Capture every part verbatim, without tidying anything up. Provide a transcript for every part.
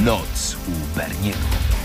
Noc u Berniego.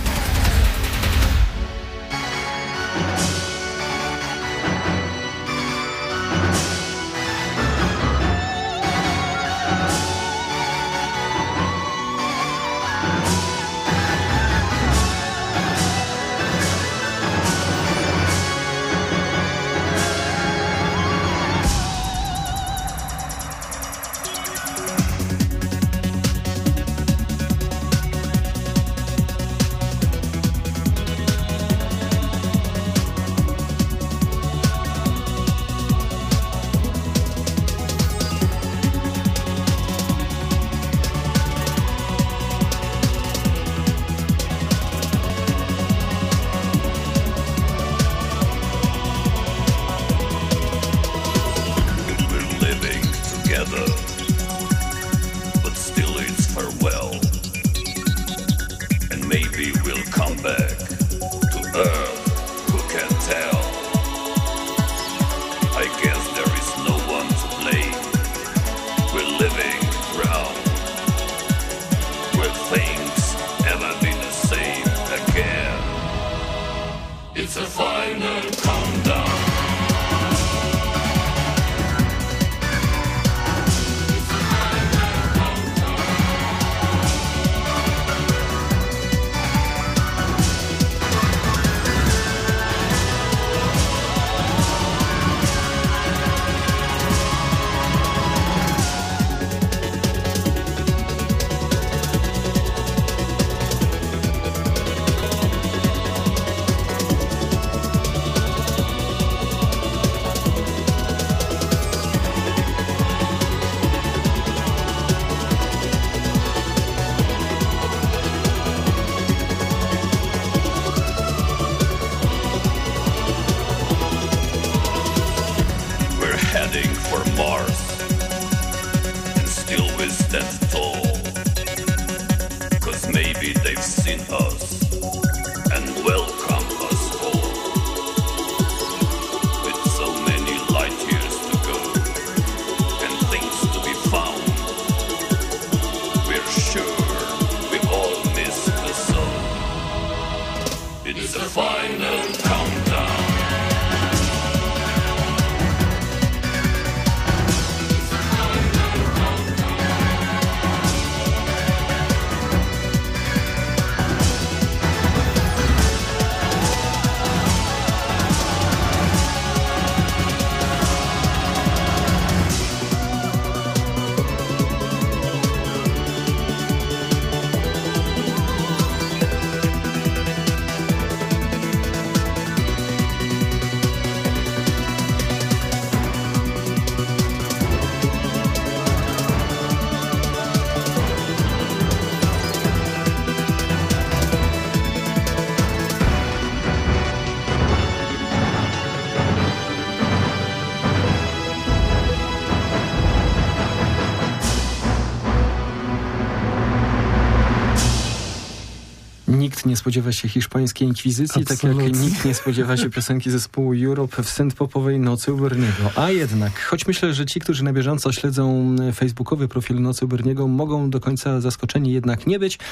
Nikt nie spodziewa się hiszpańskiej inkwizycji, Absolutnie. Tak jak nikt nie spodziewa się piosenki zespołu Europe w synth-popowej Nocy u Berniego. A jednak, choć myślę, że ci, którzy na bieżąco śledzą facebookowy profil Nocy u Berniego, mogą do końca zaskoczeni jednak nie być,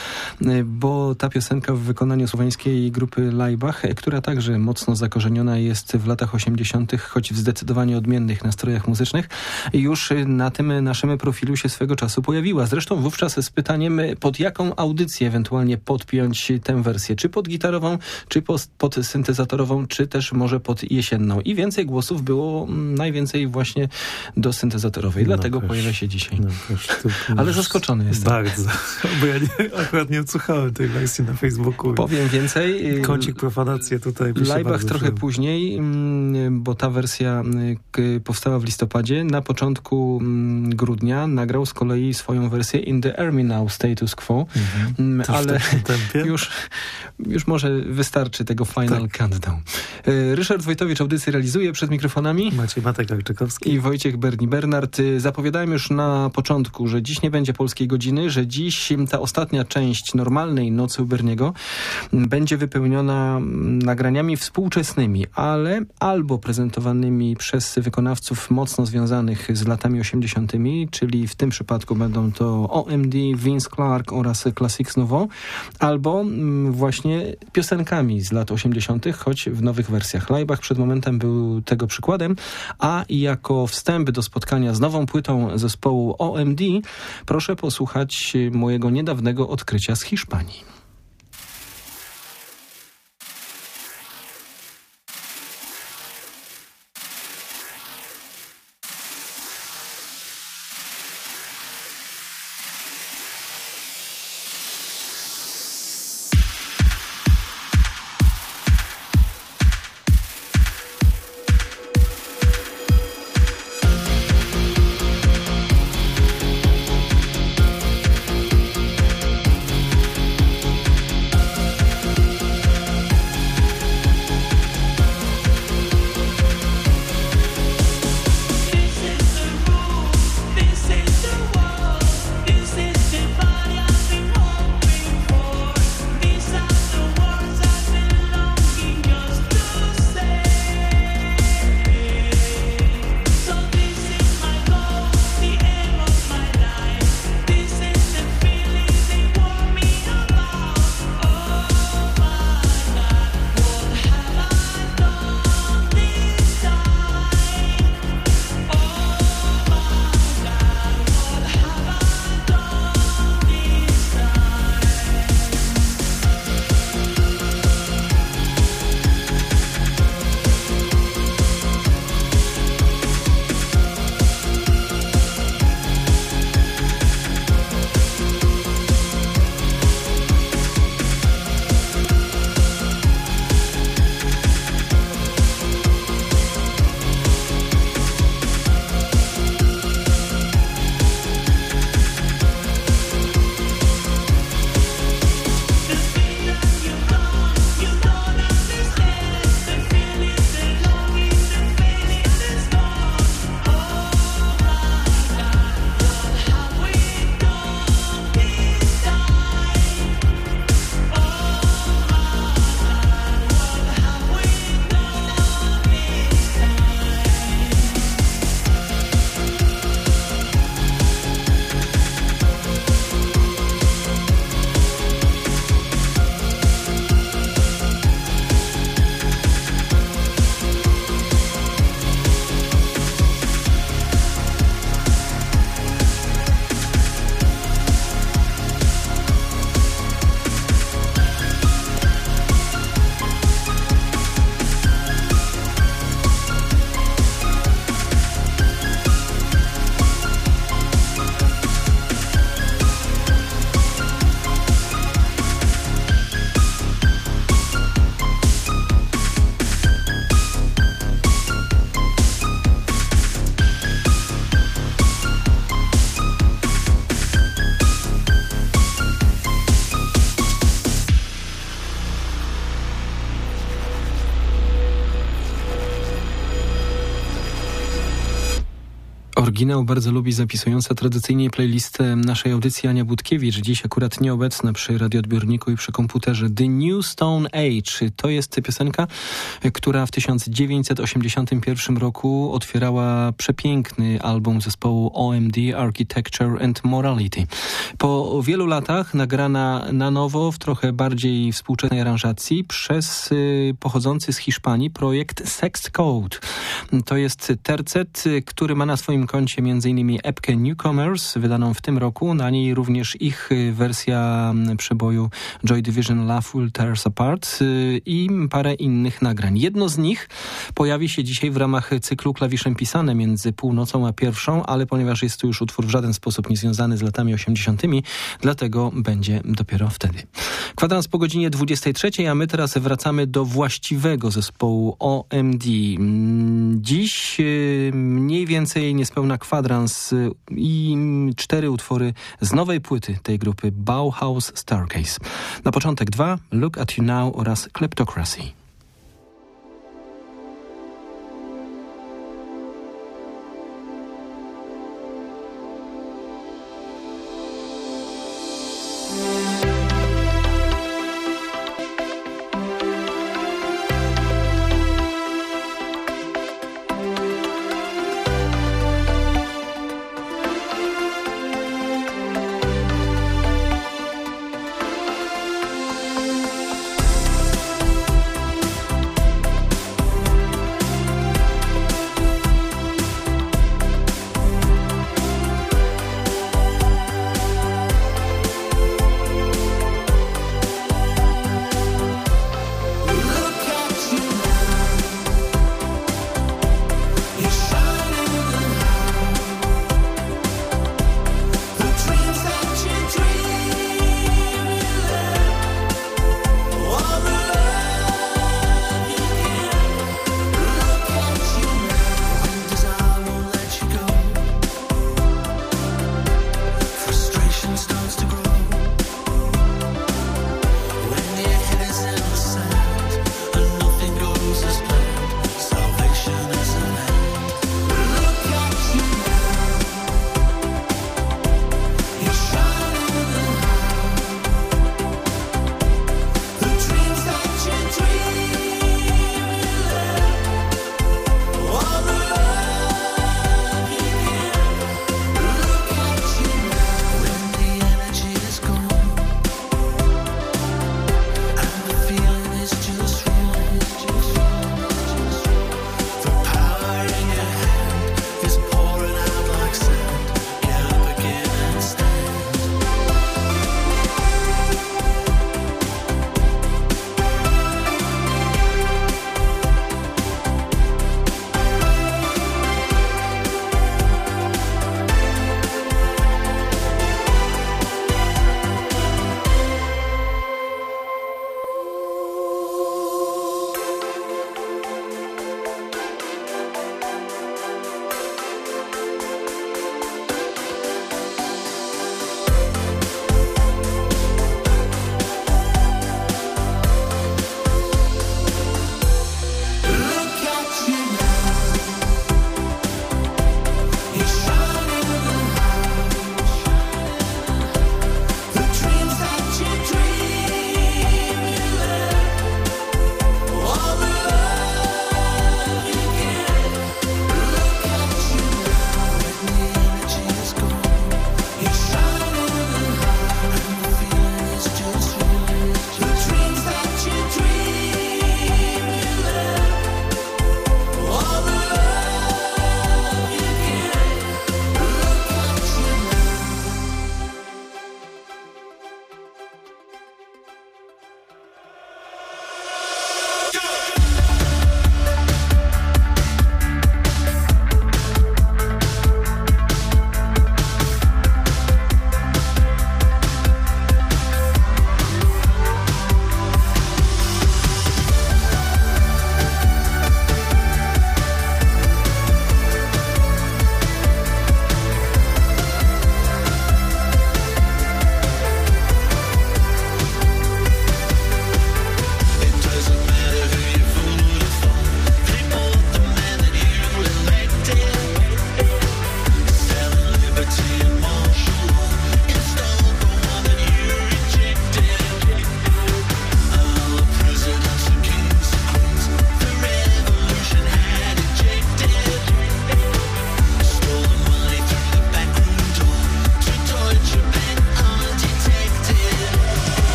bo ta piosenka w wykonaniu słoweńskiej grupy Laibach, która także mocno zakorzeniona jest w latach osiemdziesiątych, choć w zdecydowanie odmiennych nastrojach muzycznych, już na tym naszym profilu się swego czasu pojawiła. Zresztą wówczas z pytaniem, pod jaką audycję ewentualnie podpiąć tę wersję, czy pod gitarową, czy pod, pod syntezatorową, czy też może pod jesienną. I więcej głosów było najwięcej właśnie do syntezatorowej. No Dlatego też, pojawia się dzisiaj. No Ale zaskoczony jestem. Bardzo. Bo ja nie, akurat nie odsłuchałem tej wersji na Facebooku. Powiem więcej. Kącik profanację tutaj. Laibach trochę przyjął. Później, bo ta wersja powstała w listopadzie. Na początku grudnia nagrał z kolei swoją wersję In the Army Now Status Quo. Mhm. Ale już Już może wystarczy tego Final tak. Countdown. Ryszard Wojtowicz audycję realizuje, przed mikrofonami Maciej Matek-Alczykowski i Wojciech Berni-Bernard. Zapowiadałem już na początku, że dziś nie będzie polskiej godziny, że dziś ta ostatnia część normalnej Nocy u Berniego będzie wypełniona nagraniami współczesnymi, ale albo prezentowanymi przez wykonawców mocno związanych z latami osiemdziesiątymi, czyli w tym przypadku będą to O M D, Vince Clarke oraz Classics Nouveau, albo właśnie piosenkami z lat osiemdziesiątych, choć w nowych wersjach. Laibach przed momentem był tego przykładem, a jako wstęp do spotkania z nową płytą zespołu O M D proszę posłuchać mojego niedawnego odkrycia z Hiszpanii. Oryginał bardzo lubi zapisująca tradycyjnie playlistę naszej audycji Ania Budkiewicz, dziś akurat nieobecna przy radioodbiorniku i przy komputerze. The New Stone Age to jest piosenka, która w tysiąc dziewięćset osiemdziesiątym pierwszym roku otwierała przepiękny album zespołu O M D, Architecture and Morality. Po wielu latach nagrana na nowo w trochę bardziej współczesnej aranżacji przez y, pochodzący z Hiszpanii projekt Sext Code. To jest tercet, który ma na swoim koncie m.in. epkę Newcomers, wydaną w tym roku. Na niej również ich wersja przeboju Joy Division Love Will Tear Us Apart i parę innych nagrań. Jedno z nich pojawi się dzisiaj w ramach cyklu Klawiszem pisane między północą a pierwszą, ale ponieważ jest to już utwór w żaden sposób niezwiązany z latami osiemdziesiątymi, dlatego będzie dopiero wtedy. Kwadrans po godzinie dwudziestej trzeciej, a my teraz wracamy do właściwego zespołu O M D. Dziś mniej więcej niespełna Quadrans i cztery utwory z nowej płyty tej grupy Bauhaus Staircase. Na początek dwa, Look at You Now oraz Kleptocracy.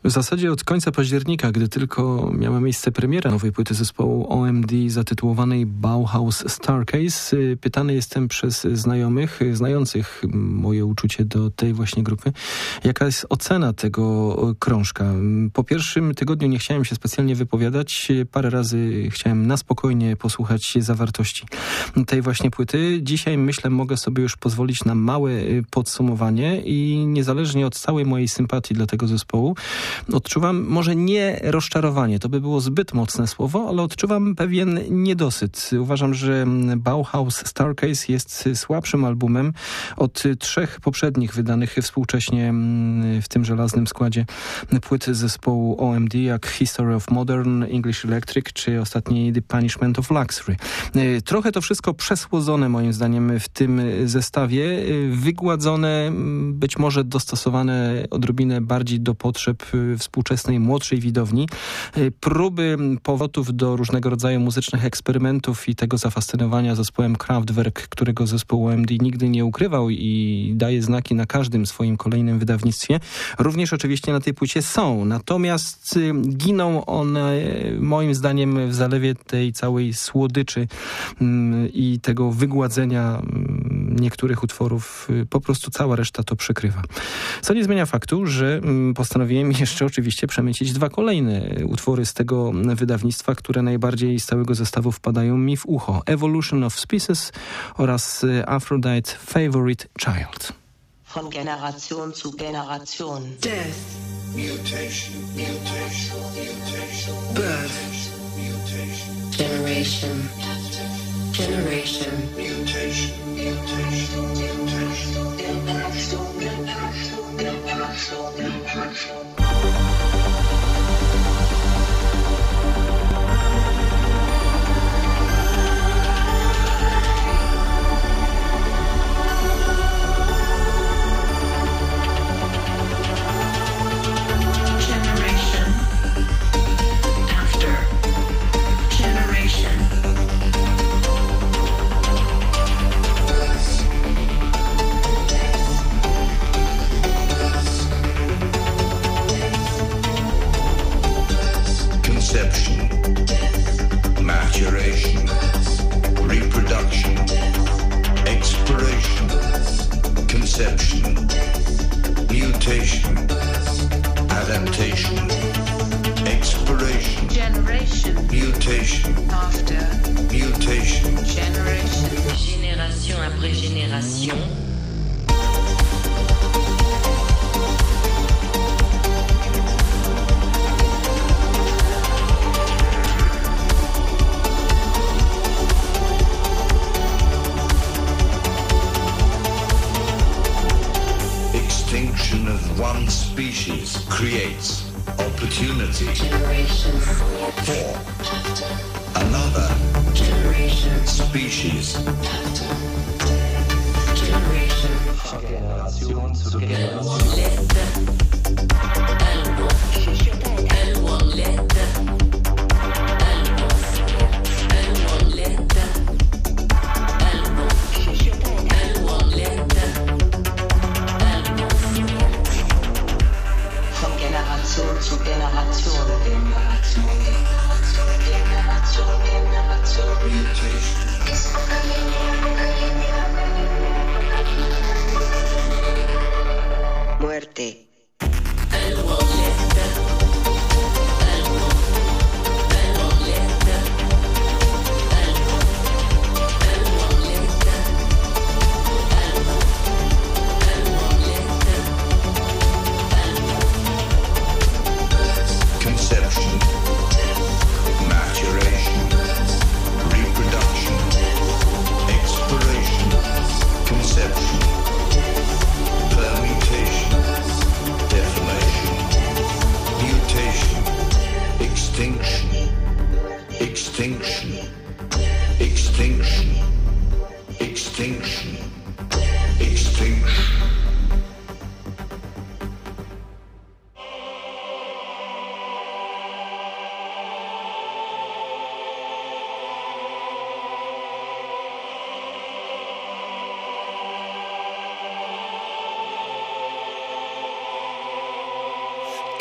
W zasadzie od końca października, gdy tylko miała miejsce premiera nowej płyty zespołu O M D zatytułowanej Bauhaus Starcase, pytany jestem przez znajomych, znających moje uczucie do tej właśnie grupy, jaka jest ocena tego krążka. Po pierwszym tygodniu nie chciałem się specjalnie wypowiadać, parę razy chciałem na spokojnie posłuchać zawartości tej właśnie płyty. Dzisiaj myślę, mogę sobie już pozwolić na małe podsumowanie i niezależnie od całej mojej sympatii dla tego zespołu, odczuwam może nie rozczarowanie, to by było zbyt mocne słowo, ale odczuwam pewien niedosyt. Uważam, że Bauhaus Starcase jest słabszym albumem od trzech poprzednich wydanych współcześnie w tym żelaznym składzie płyt zespołu O M D, jak History of Modern, English Electric czy ostatni The Punishment of Luxury. Trochę to wszystko przesłodzone moim zdaniem w tym zestawie, wygładzone, być może dostosowane odrobinę bardziej do potrzeb współczesnej, młodszej widowni. Próby powrotów do różnego rodzaju muzycznych eksperymentów i tego zafascynowania zespołem Kraftwerk, którego zespół O M D nigdy nie ukrywał i daje znaki na każdym swoim kolejnym wydawnictwie, również oczywiście na tej płycie są. Natomiast giną one moim zdaniem w zalewie tej całej słodyczy i tego wygładzenia niektórych utworów. Po prostu cała reszta to przykrywa. Co nie zmienia faktu, że postanowiłem jeszcze oczywiście przemycić dwa kolejne utwory z tego wydawnictwa, które najbardziej z całego zestawu wpadają mi w ucho. Evolution of Species oraz Aphrodite Favorite Child. Von Generation zu Generation. Death. Mutation, mutation, mutation. Birth. Mutation. Generation. Generation. Mutation, mutation, mutation. Generation, Generation, Generation, Generation.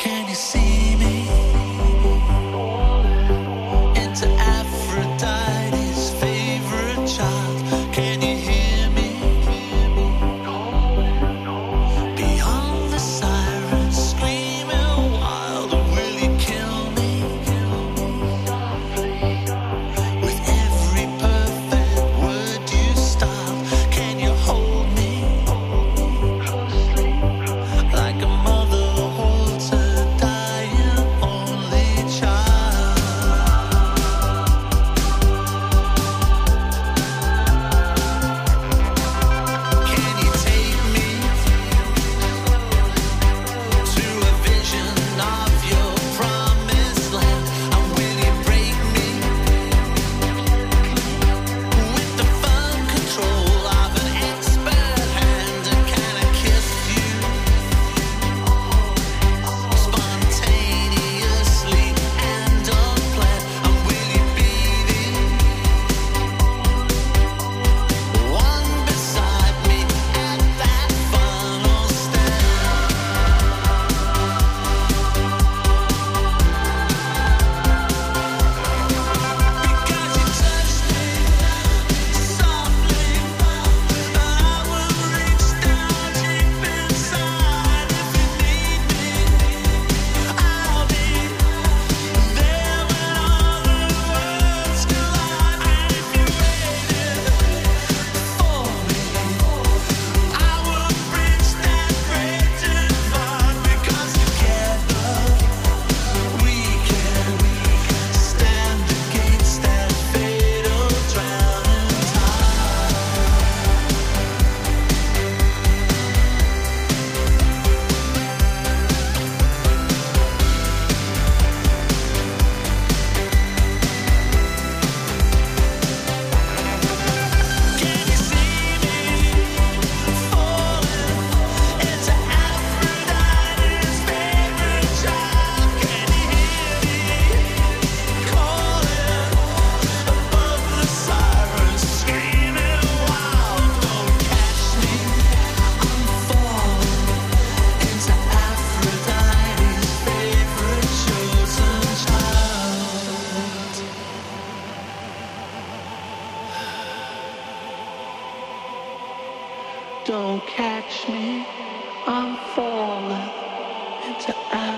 Don't catch me, I'm falling into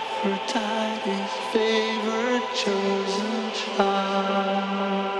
Aphrodite's favorite chosen child.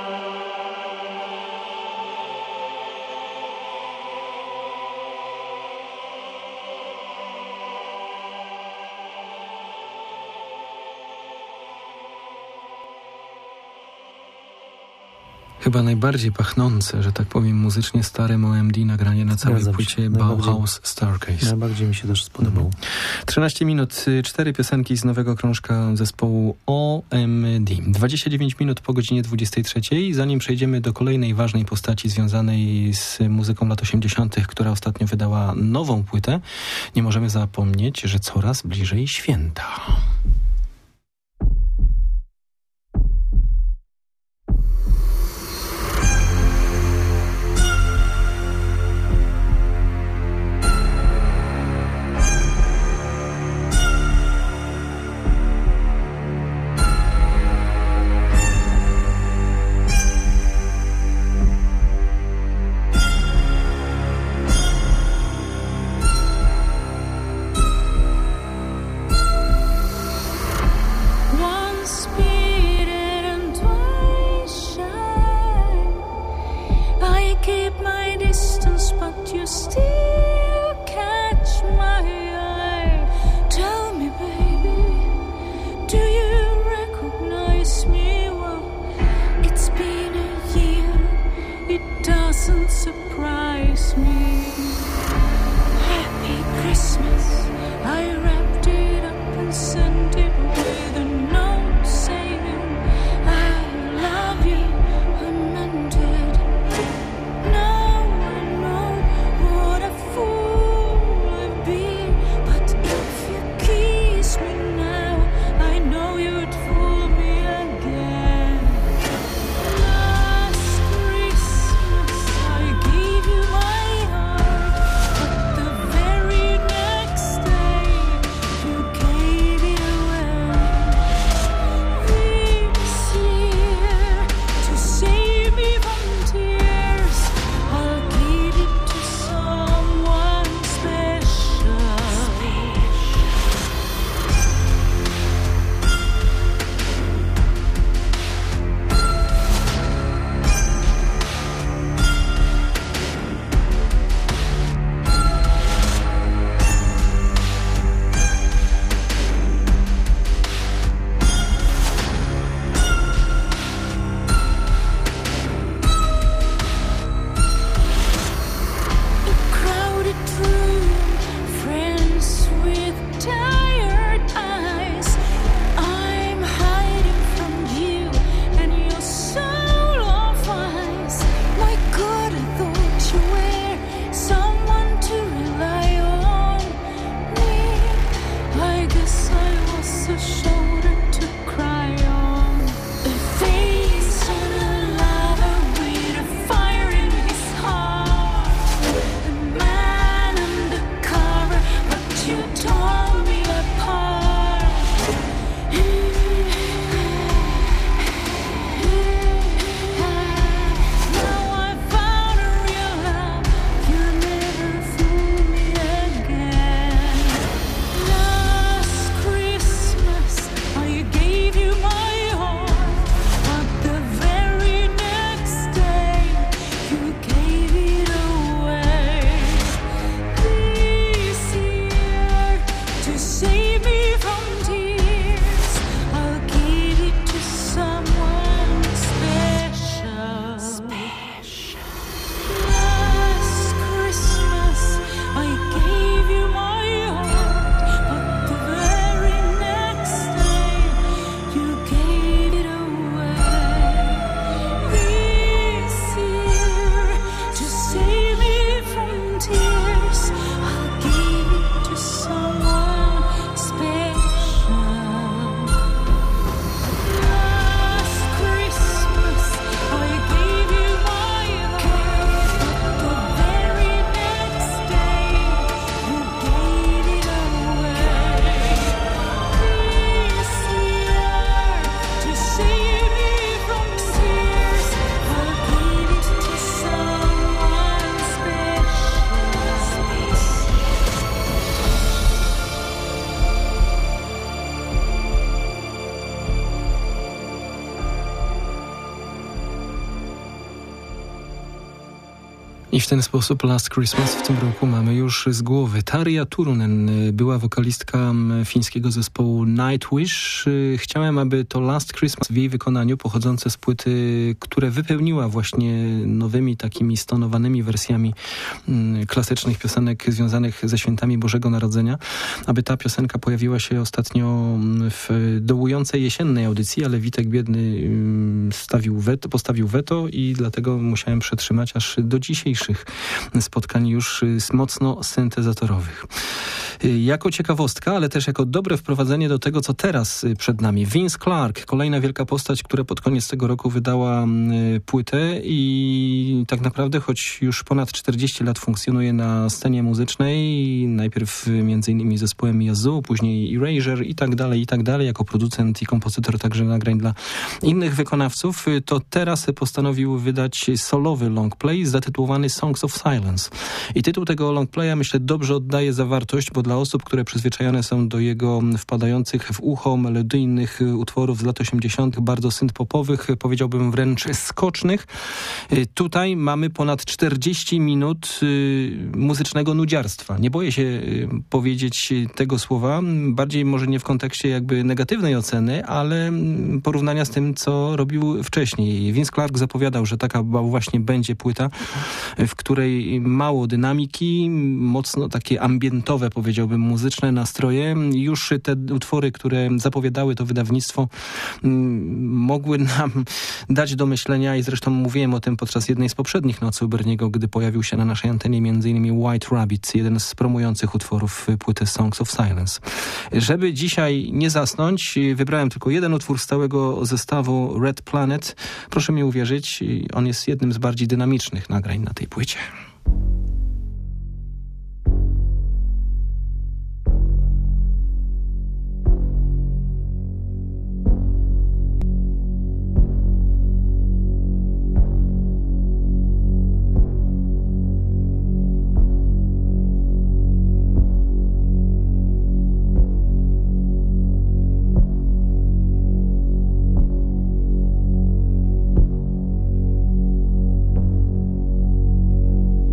Chyba najbardziej pachnące, że tak powiem, muzycznie starym O M D nagranie na całej Zgadzam płycie się. Bauhaus Starcase. Najbardziej mi się też spodobał. Mhm. trzynaście minut, cztery piosenki z nowego krążka zespołu O M D. dwadzieścia dziewięć minut po godzinie dwudziestej trzeciej. Zanim przejdziemy do kolejnej ważnej postaci związanej z muzyką lat osiemdziesiątych, która ostatnio wydała nową płytę, nie możemy zapomnieć, że coraz bliżej święta. save me from tears, I'll give it to someone special. Special. Last Christmas I gave you my heart, but the very next day you gave it away. This year, to save me from tears, I'll give it to someone special. Last Christmas I gave you my heart, but the very next day you gave it away. This year, to save me from tears, I'll give it to someone special. I w ten sposób Last Christmas w tym roku mamy już z głowy. Tarja Turunen była wokalistka fińskiego zespołu Nightwish. Chciałem, aby to Last Christmas w jej wykonaniu, pochodzące z płyty, które wypełniła właśnie nowymi takimi stonowanymi wersjami klasycznych piosenek związanych ze świętami Bożego Narodzenia, aby ta piosenka pojawiła się ostatnio w dołującej jesiennej audycji, ale Witek Biedny stawił weto, postawił weto i dlatego musiałem przetrzymać aż do dzisiejszych spotkań już mocno syntezatorowych. Jako ciekawostka, ale też jako dobre wprowadzenie do tego, co teraz przed nami. Vince Clarke, kolejna wielka postać, która pod koniec tego roku wydała płytę i tak naprawdę, choć już ponad czterdzieści lat funkcjonuje na scenie muzycznej, najpierw między innymi zespołem Yazoo, później Erasure i tak dalej, i tak dalej, jako producent i kompozytor także nagrań dla innych wykonawców, to teraz postanowił wydać solowy longplay zatytułowany Songs of Silence. I tytuł tego longplaya, myślę, dobrze oddaje zawartość, bo dla osób, które przyzwyczajone są do jego wpadających w ucho melodyjnych utworów z lat osiemdziesiątych, bardzo synth-popowych, powiedziałbym wręcz skocznych, tutaj mamy ponad czterdzieści minut muzycznego nudziarstwa. Nie boję się powiedzieć tego słowa, bardziej może nie w kontekście jakby negatywnej oceny, ale porównania z tym, co robił wcześniej. Vince Clarke zapowiadał, że taka właśnie będzie płyta, w której mało dynamiki, mocno takie ambientowe, powiedziałbym, muzyczne nastroje. Już te utwory, które zapowiadały to wydawnictwo, mogły nam dać do myślenia i zresztą mówiłem o tym podczas jednej z poprzednich Nocy u Berniego, gdy pojawił się na naszej antenie między innymi White Rabbit, jeden z promujących utworów płyty Songs of Silence. Żeby dzisiaj nie zasnąć, wybrałem tylko jeden utwór z całego zestawu Red Planet. Proszę mi uwierzyć, on jest jednym z bardziej dynamicznych nagrań na tej płycie. Thank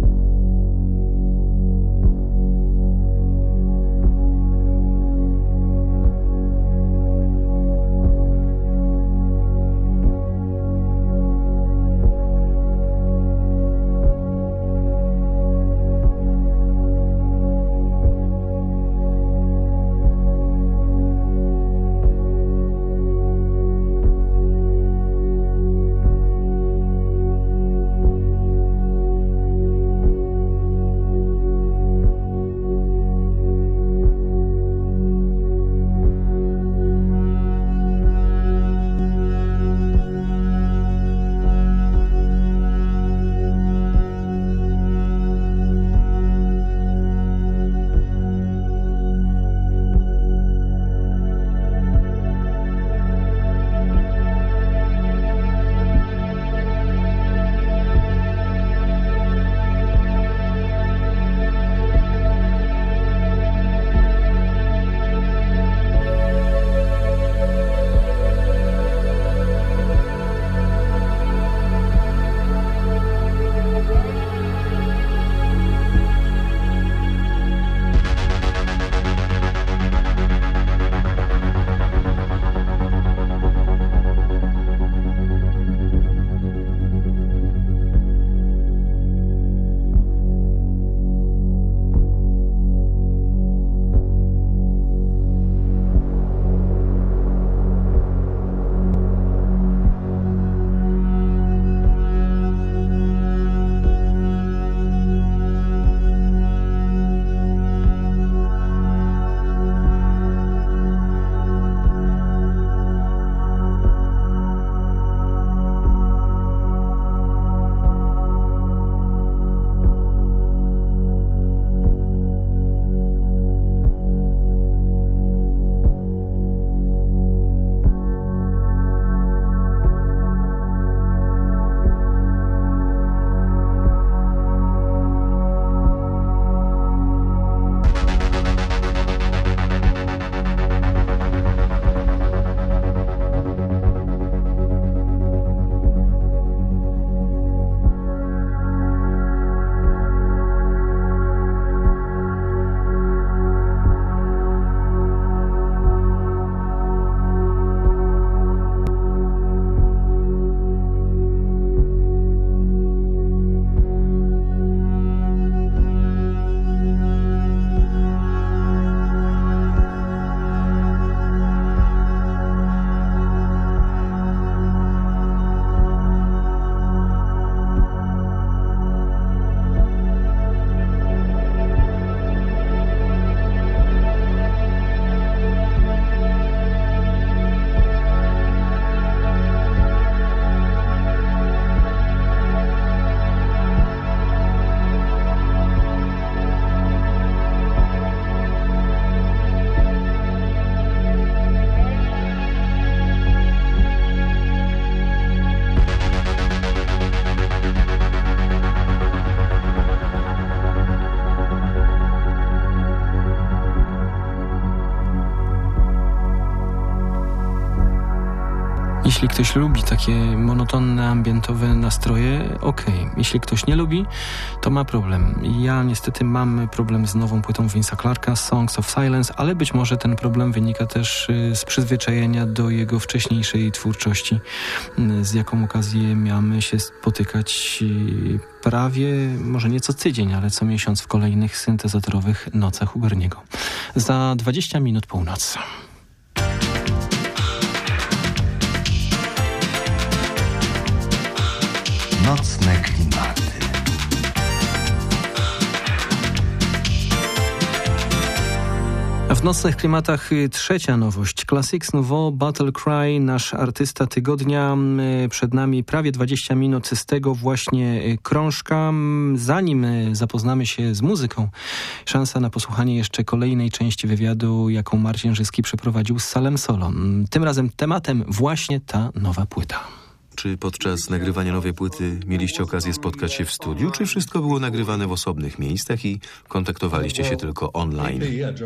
Jeśli ktoś lubi takie monotonne, ambientowe nastroje, okej. Okay. Jeśli ktoś nie lubi, to ma problem. Ja niestety mam problem z nową płytą Vince'a Clarka, Songs of Silence, ale być może ten problem wynika też z przyzwyczajenia do jego wcześniejszej twórczości, z jaką okazję miałem się spotykać prawie, może nie co tydzień, ale co miesiąc w kolejnych syntezatorowych nocach Huberniego. Za dwadzieścia minut północ. Nocne klimaty. W nocnych klimatach trzecia nowość. Classics Nouveau, Battle Cry, nasz artysta tygodnia. Przed nami prawie dwadzieścia minut z tego właśnie krążka. Zanim zapoznamy się z muzyką, szansa na posłuchanie jeszcze kolejnej części wywiadu, jaką Marcin Żyski przeprowadził z Salem Solo. Tym razem tematem właśnie ta nowa płyta. Czy podczas nagrywania nowej płyty mieliście okazję spotkać się w studiu, czy wszystko było nagrywane w osobnych miejscach i kontaktowaliście się tylko online?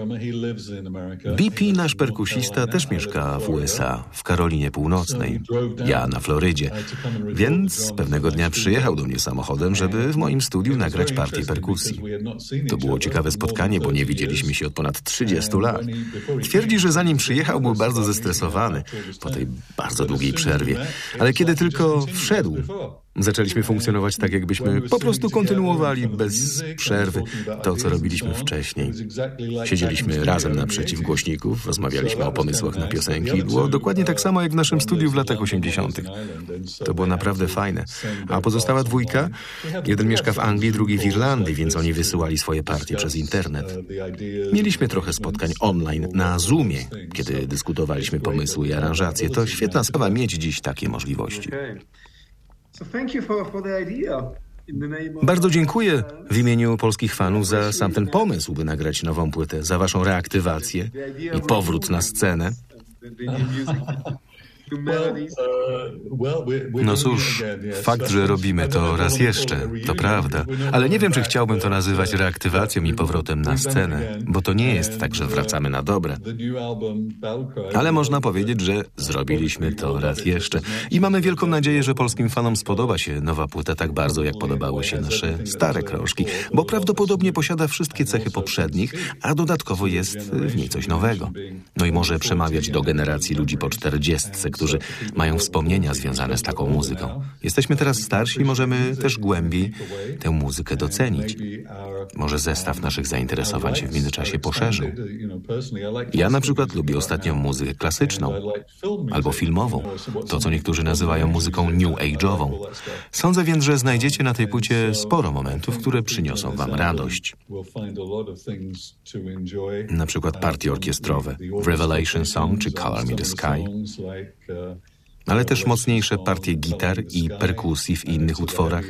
B P, nasz perkusista, też mieszka w U S A, w Karolinie Północnej. Ja na Florydzie. Więc pewnego dnia przyjechał do mnie samochodem, żeby w moim studiu nagrać partię perkusji. To było ciekawe spotkanie, bo nie widzieliśmy się od ponad trzydziestu lat. Twierdzi, że zanim przyjechał, był bardzo zestresowany po tej bardzo długiej przerwie. Ale kiedy tylko wszedł, zaczęliśmy funkcjonować tak, jakbyśmy po prostu kontynuowali bez przerwy to, co robiliśmy wcześniej. Siedzieliśmy razem naprzeciw głośników, rozmawialiśmy o pomysłach na piosenki. Było dokładnie tak samo jak w naszym studiu w latach osiemdziesiątych. To było naprawdę fajne. A pozostała dwójka? Jeden mieszka w Anglii, drugi w Irlandii, więc oni wysyłali swoje partie przez internet. Mieliśmy trochę spotkań online na Zoomie, kiedy dyskutowaliśmy pomysły i aranżacje. To świetna sprawa mieć dziś takie możliwości. Bardzo dziękuję w imieniu polskich fanów za sam ten pomysł, by nagrać nową płytę, za waszą reaktywację i powrót na scenę. No cóż, fakt, że robimy to raz jeszcze, to prawda. Ale nie wiem, czy chciałbym to nazywać reaktywacją i powrotem na scenę, bo to nie jest tak, że wracamy na dobre. Ale można powiedzieć, że zrobiliśmy to raz jeszcze. I mamy wielką nadzieję, że polskim fanom spodoba się nowa płyta tak bardzo, jak podobały się nasze stare krążki, bo prawdopodobnie posiada wszystkie cechy poprzednich, a dodatkowo jest w niej coś nowego. No i może przemawiać do generacji ludzi po czterdziestce, którzy mają wspomnienia związane z taką muzyką. Jesteśmy teraz starsi i możemy też głębiej tę muzykę docenić. Może zestaw naszych zainteresowań się w międzyczasie poszerzył. Ja na przykład lubię ostatnią muzykę klasyczną albo filmową, to co niektórzy nazywają muzyką new age'ową. Sądzę więc, że znajdziecie na tej płycie sporo momentów, które przyniosą wam radość. Na przykład partie orkiestrowe w Revelation Song czy Color Me the Sky, ale też mocniejsze partie gitar i perkusji w innych utworach,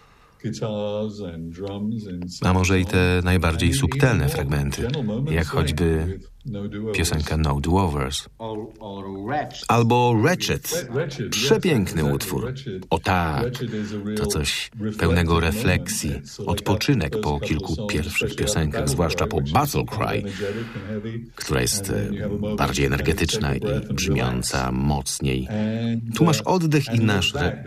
a może i te najbardziej subtelne fragmenty, jak choćby piosenka No Do-Overs. Albo Ratchet. Przepiękny utwór. O tak, to coś pełnego refleksji. Odpoczynek po kilku pierwszych piosenkach, zwłaszcza po Battle Cry, która jest bardziej energetyczna i brzmiąca mocniej. Tu masz oddech i nasz re...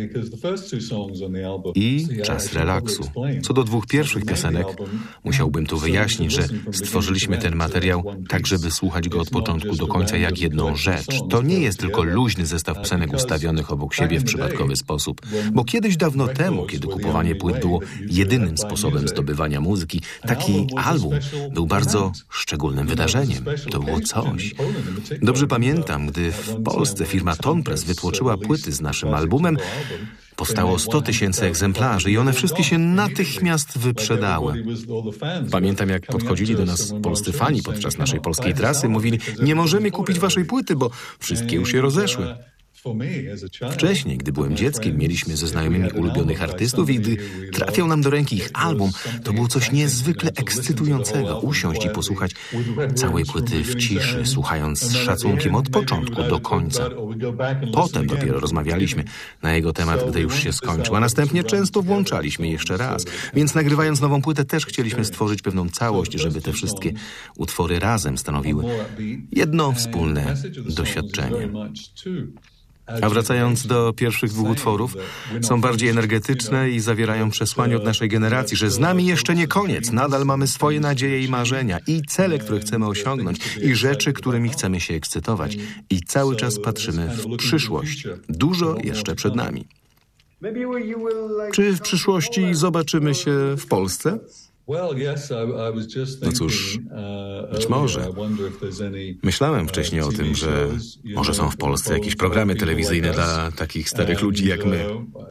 i czas relaksu. Co do dwóch pierwszych piosenek, musiałbym tu wyjaśnić, że stworzyliśmy ten materiał tak, żeby słuchać go od początku do końca jak jedną rzecz. To nie jest tylko luźny zestaw piosenek ustawionych obok siebie w przypadkowy sposób. Bo kiedyś dawno temu, kiedy kupowanie płyt było jedynym sposobem zdobywania muzyki, taki album był bardzo szczególnym wydarzeniem. To było coś. Dobrze pamiętam, gdy w Polsce firma Tonpress wytłoczyła płyty z naszym albumem, powstało sto tysięcy egzemplarzy i one wszystkie się natychmiast wyprzedały. Pamiętam, jak podchodzili do nas polscy fani podczas naszej polskiej trasy, mówili: nie możemy kupić waszej płyty, bo wszystkie już się rozeszły. Wcześniej, gdy byłem dzieckiem, mieliśmy ze znajomymi ulubionych artystów i gdy trafiał nam do ręki ich album, to było coś niezwykle ekscytującego. Usiąść i posłuchać całej płyty w ciszy, słuchając z szacunkiem od początku do końca. Potem dopiero rozmawialiśmy na jego temat, gdy już się skończył, a następnie często włączaliśmy jeszcze raz. Więc nagrywając nową płytę też chcieliśmy stworzyć pewną całość, żeby te wszystkie utwory razem stanowiły jedno wspólne doświadczenie. A wracając do pierwszych dwóch utworów, są bardziej energetyczne i zawierają przesłanie od naszej generacji, że z nami jeszcze nie koniec. Nadal mamy swoje nadzieje i marzenia i cele, które chcemy osiągnąć i rzeczy, którymi chcemy się ekscytować. I cały czas patrzymy w przyszłość. Dużo jeszcze przed nami. Czy w przyszłości zobaczymy się w Polsce? No cóż, być może. Myślałem wcześniej o tym, że może są w Polsce jakieś programy telewizyjne dla takich starych ludzi jak my.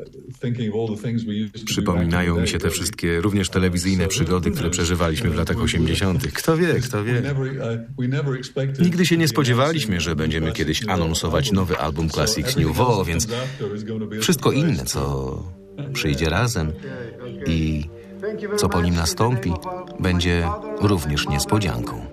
Przypominają mi się te wszystkie również telewizyjne przygody, które przeżywaliśmy w latach osiemdziesiątych. Kto wie, kto wie. Nigdy się nie spodziewaliśmy, że będziemy kiedyś anonsować nowy album Classics New Vo, więc wszystko inne, co przyjdzie razem i co po nim nastąpi, będzie również niespodzianką.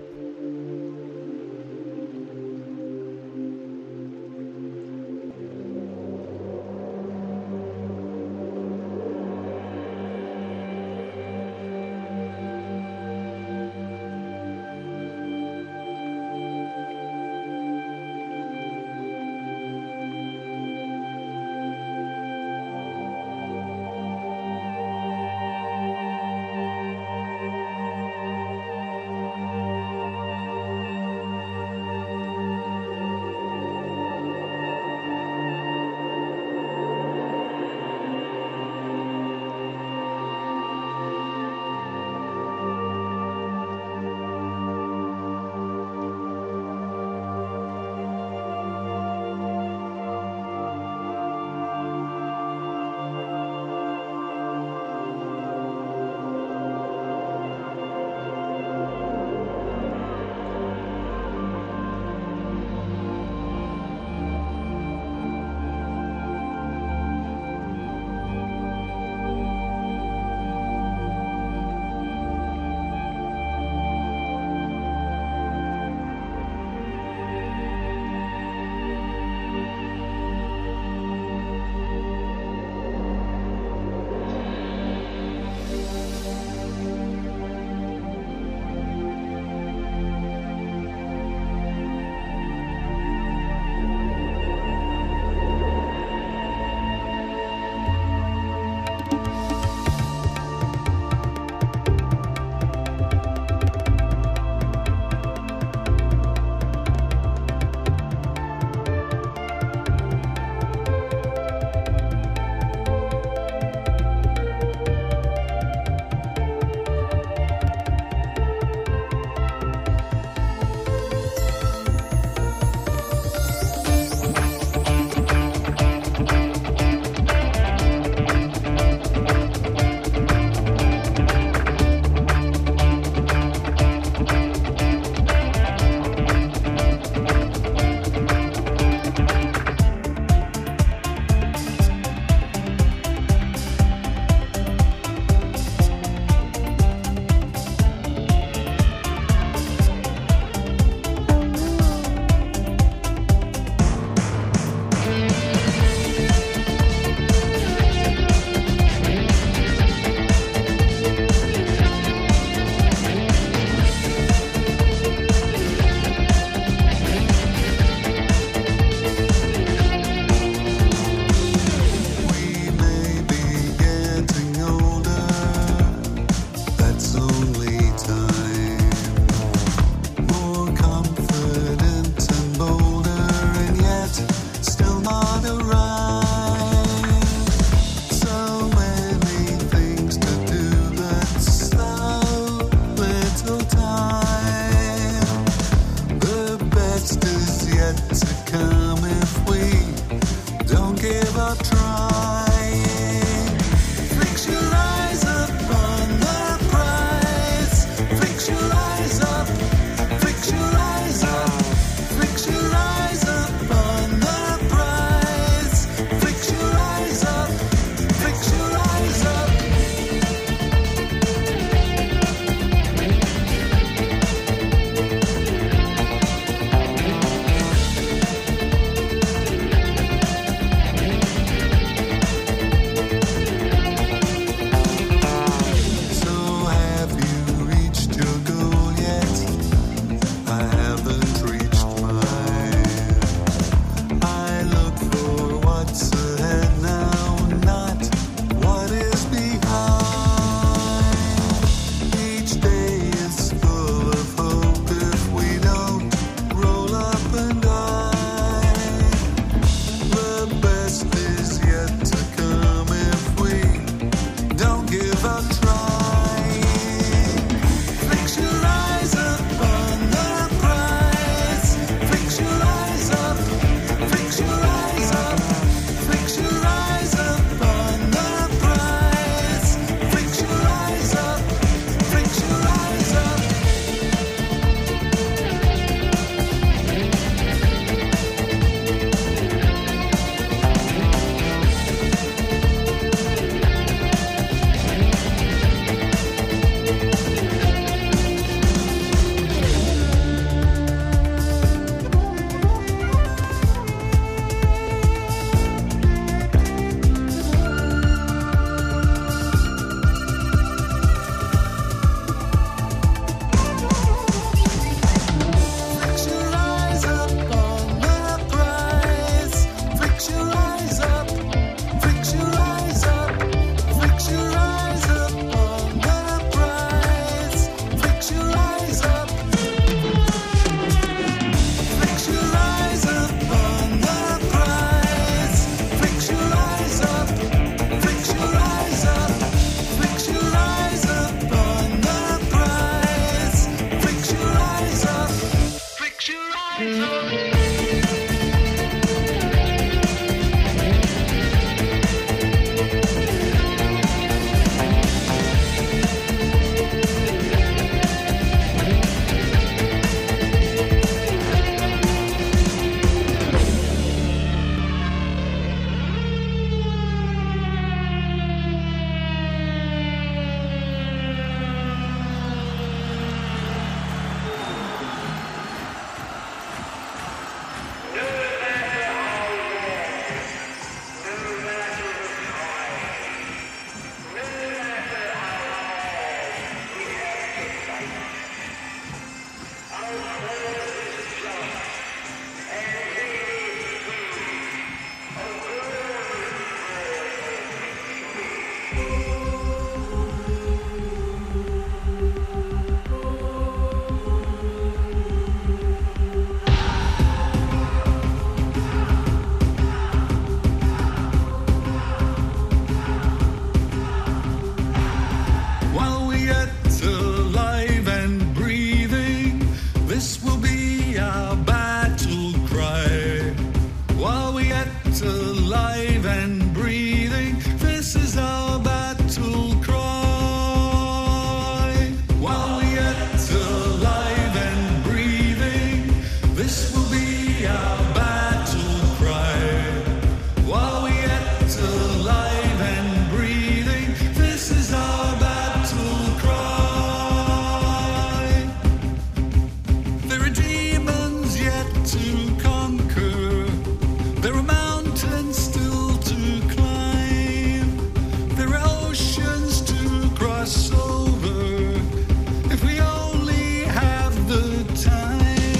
to conquer. There are mountains still to climb. There are oceans to cross over. If we only have the time.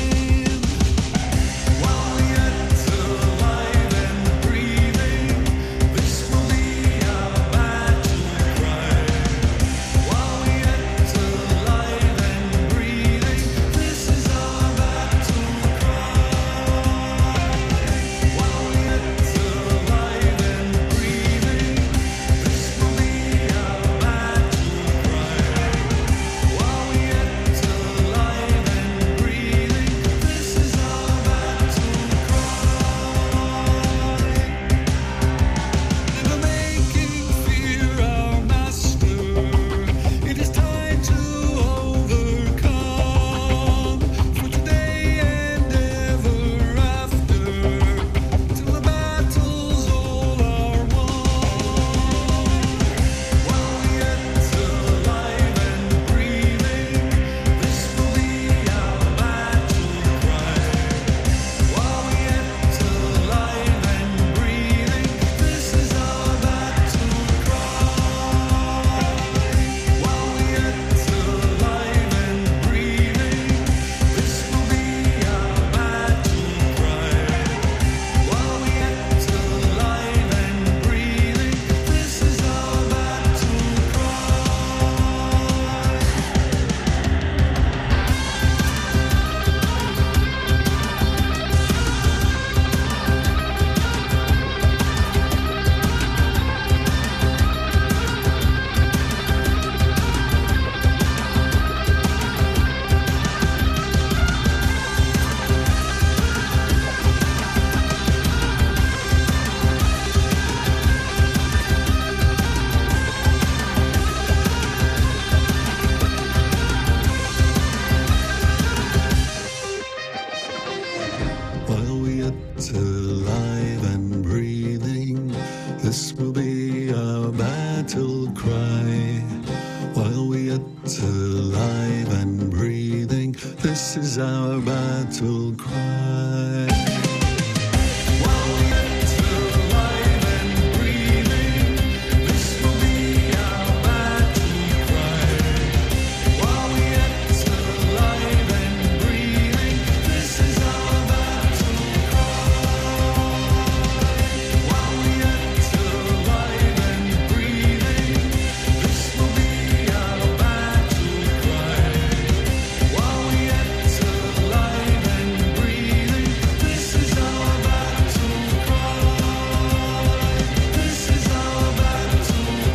While we're yet alive and breathing, this will be our battle cry. While we're yet alive and breathing, this is our battle cry. While we're yet alive and breathing, this will be our battle cry. While we're yet alive and breathing, this is our battle cry. Never making fear our master. It is time to overcome. For today and ever after, till the battles all are won. While we're yet alive and breathing, this will be our battle cry. While we're yet alive and breathing, this is our battle cry. While we're yet alive and breathing, this will be our battle cry. While we're yet alive and breathing, this is our battle While we're yet alive and breathing, this will be our battle cry. While we're yet alive and breathing, this is our battle cry. While we're yet alive and breathing, this will be our battle cry. While we're yet alive and breathing, this is our battle cry. While we're yet alive and breathing, this will be our battle cry. While we're yet alive and breathing, this is our battle cry. This is our battle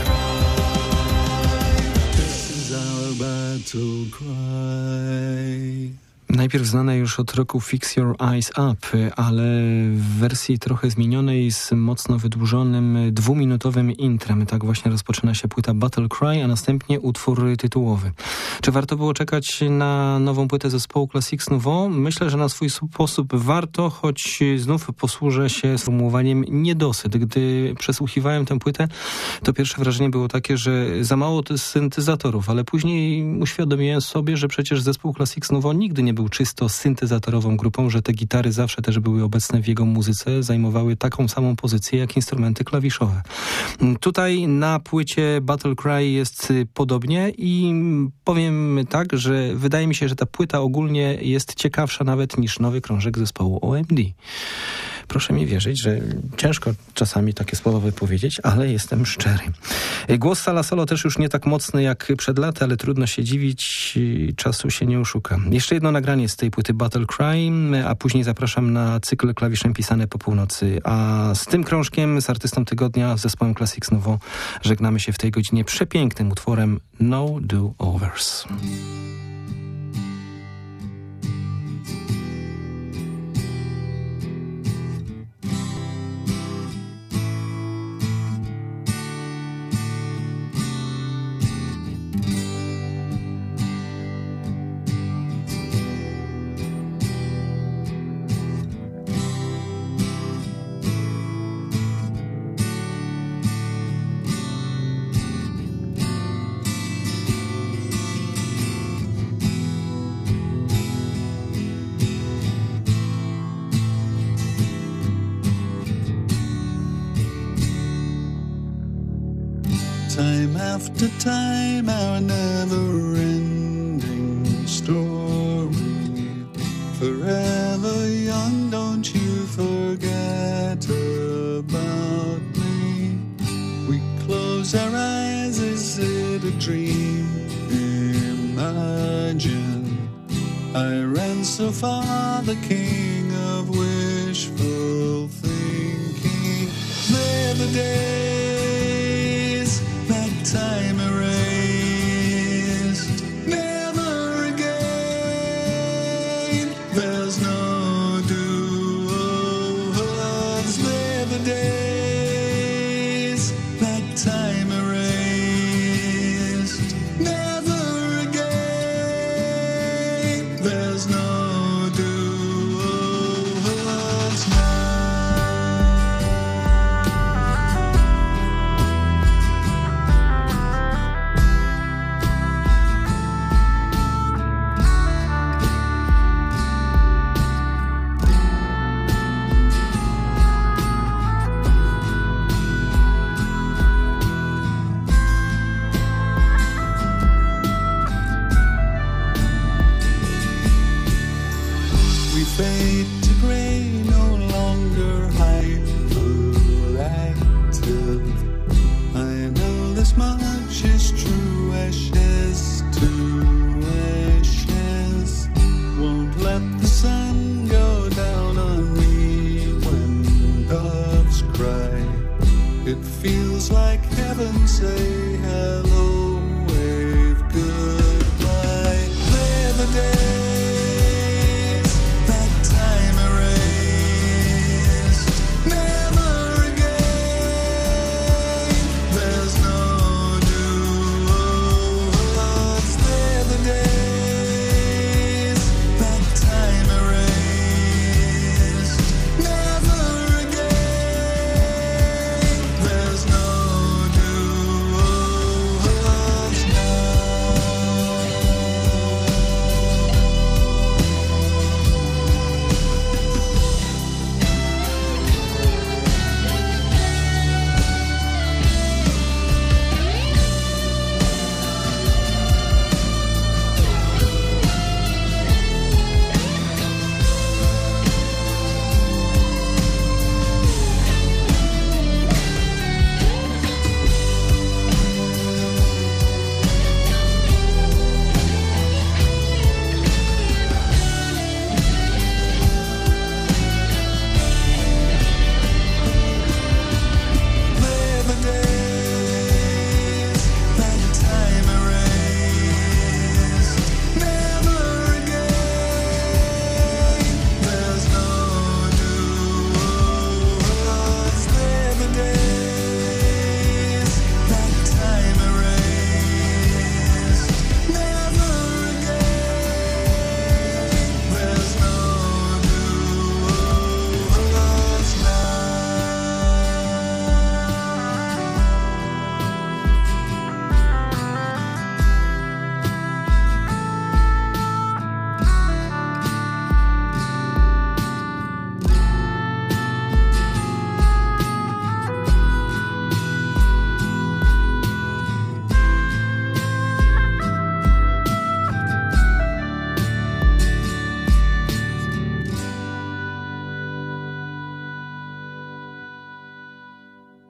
cry. This is our battle cry. Najpierw znane już od roku Fix Your Eyes Up, ale w wersji trochę zmienionej z mocno wydłużonym dwuminutowym intrem. Tak właśnie rozpoczyna się płyta Battle Cry, a następnie utwór tytułowy. Czy warto było czekać na nową płytę zespołu Classics Nouveau? Myślę, że na swój sposób warto, choć znów posłużę się sformułowaniem niedosyt. Gdy przesłuchiwałem tę płytę, to pierwsze wrażenie było takie, że za mało syntezatorów, ale później uświadomiłem sobie, że przecież zespół Classics Nouveau nigdy nie był czysto syntezatorową grupą, że te gitary zawsze też były obecne w jego muzyce, zajmowały taką samą pozycję jak instrumenty klawiszowe. Tutaj na płycie Battle Cry jest podobnie i powiem tak, że wydaje mi się, że ta płyta ogólnie jest ciekawsza nawet niż nowy krążek zespołu O M D. Proszę mi wierzyć, że ciężko czasami takie słowa wypowiedzieć, ale jestem szczery. Głos Sala Solo też już nie tak mocny jak przed laty, ale trudno się dziwić, czasu się nie oszuka. Jeszcze jedno nagranie z tej płyty Battle Cry, a później zapraszam na cykl Klawiszem pisane po północy. A z tym krążkiem, z artystą tygodnia, z zespołem Classics Nouveau żegnamy się w tej godzinie przepięknym utworem No Do Overs. Time after time, our never-ending story. Forever young, don't you forget about me. We close our eyes, is it a dream? Imagine I ran so far, the king of wishful thinking. They're the days that time erased. Never again, there's no do-overs. They're the days that time erased. Never again, there's no do-overs now. We fade to grey, no longer hyperactive. I know this much is true, ashes to ashes. Won't let the sun go down on me when doves cry. It feels like heaven says